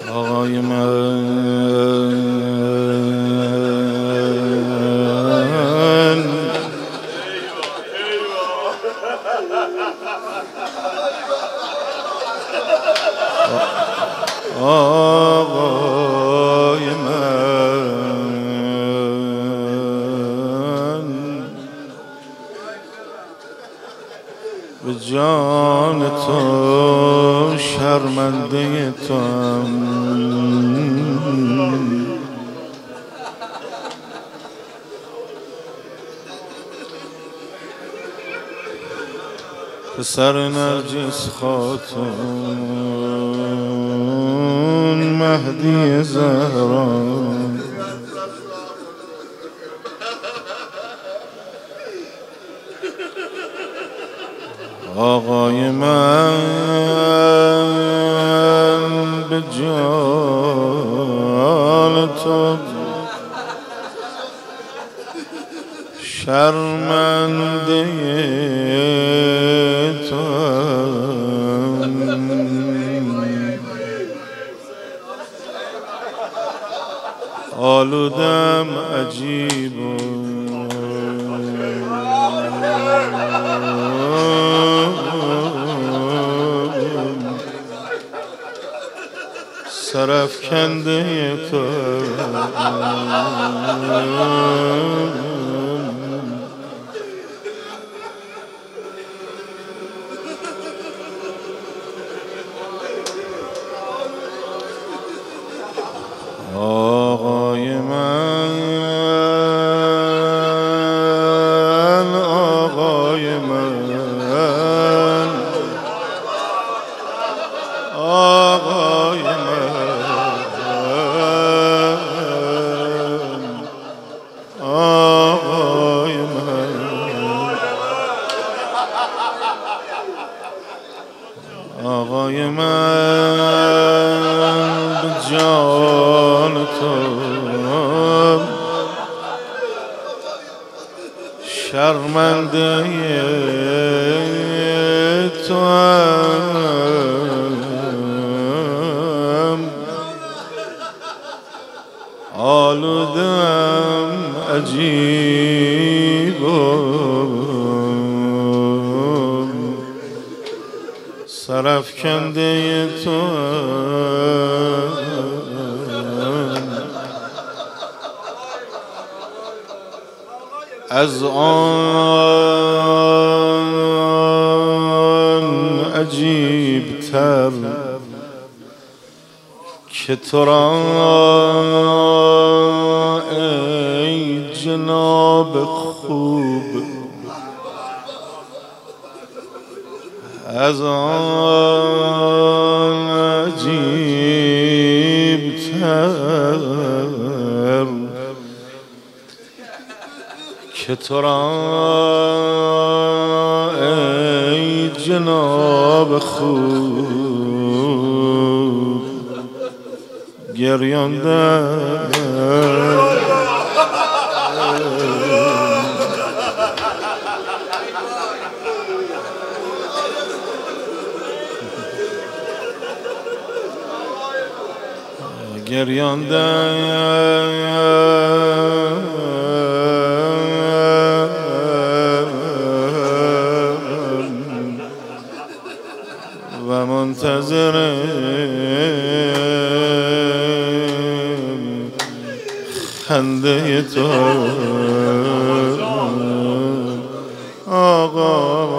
آقای من آقای من به جان تو شرمنده توام پسر نرجس خاتون مهدی زهرا آقای من به جان تو شرمنده تو آلودم عجیب سرافکنده تو آقای من آقای من آقای من آقای من آقای من به جان تو شرمنده توام آلودم عجیب سرافکنده توام از آن عجیب تر که تو را ای جناب خوب از آن عجیب تر که تو را ای جناب خوب گریانده و منتظر خنده تو آقا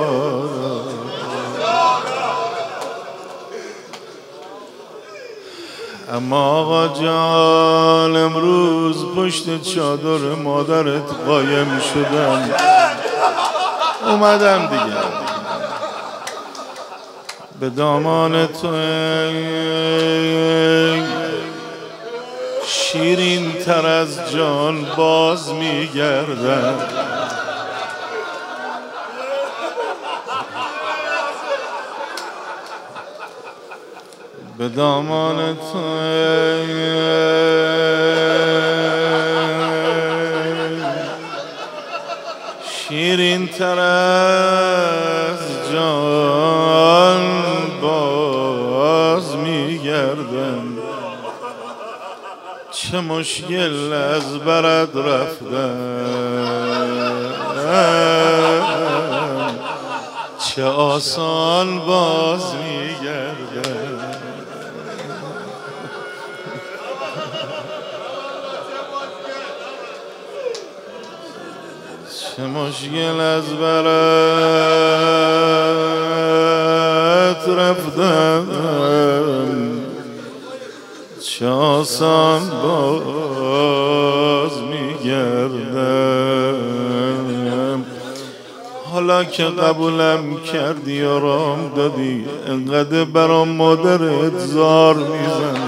اما آقا جان امروز پشت چادر مادرت قایم شدم اومدم دیگه به دامان تو شیرین تر از جان باز میگردم به دامان تو شیرین تر از جان باز میگردم چه مشکل از برد رفتم، چه آسان باز میگردم. چه مشکل از برد رفتم، چه آسان باز میگردم. حالا که قبولم کردی آرام دادی، انقدر برام مادرت زار میزنم.